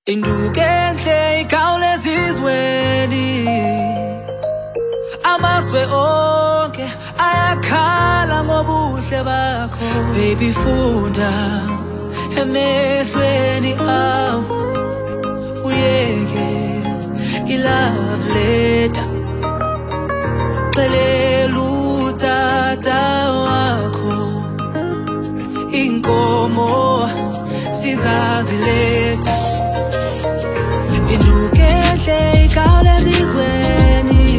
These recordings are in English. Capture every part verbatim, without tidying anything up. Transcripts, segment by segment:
Indukendle ikhawuleza izweni, amazwe onke ayakhala ngobuhle bakho. Baby funda emehlweni am, uyeke i-love letter, xelela utata wakho, inkomo sizaziletha. Indukendle ikhawuleza izweni,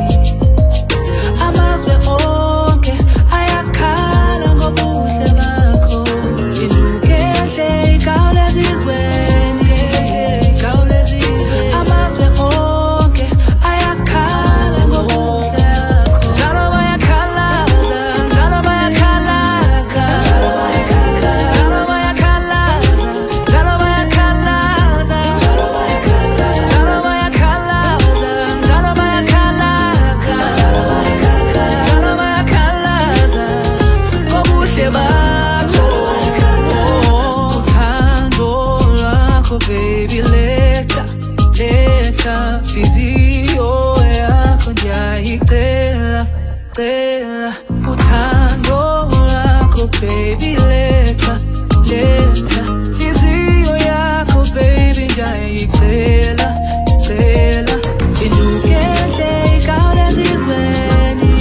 amazwe onke ayakhala ngobuhle bakho. Indukendle ikhawuleza izweni, ikhawuleza izweni, amazwe onke ayakhala ngobuhle bakho. Njalo bayakhalaza, njalo bayakhalaza, njalo bayakhalaza, njalo bayakhalaza, njalo bayakhalaza, njalo bayakhalaza, njalo bayakhalaza, njalo bayakhalaza, njalo bayakhalaza ngobuhle bakho. Uthando lwakho baby letha, letha, inhliziyo yakho ndiyayicela, cela. Uthando lwakho baby letha, letha, inhliziyo yakho baby ndiyayicela, cela. Indukendle ikhawuleza izweni,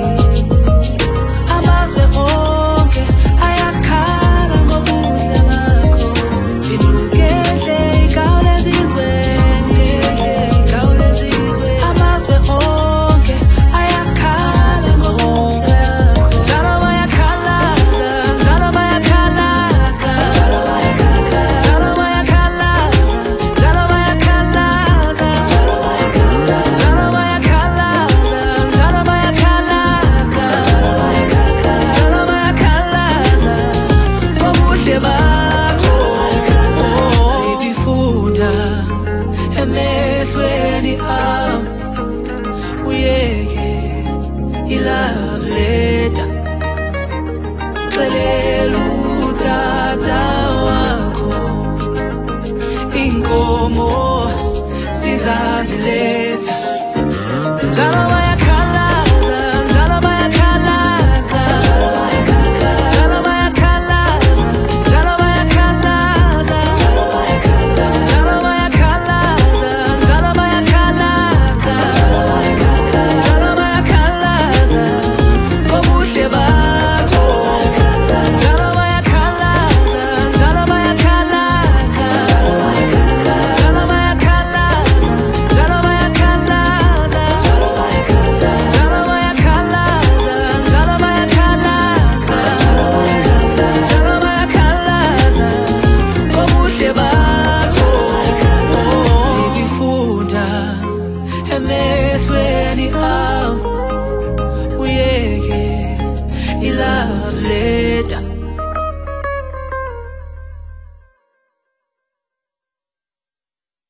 amazwe onke ayakhala ngobuhle bakho. Indukendle ikhawuleza izweni, ikhawuleza izweni, amazwe onke ayakhala ngobuhle bakho. Njalo bayakhalaza, njalo bayakhalaza, njalo bayakhalaza, njalo bayakhalaza, njalo bayakhalaza, njalo bayakhalaza, njalo bayakhalaza, njalo bayakhalaza, njalo bayakhalaza ngobuhle bakho. Baby funda emehlweni am, uyeke i-love letter, xelela utata wakho, inkomo sizaziletha.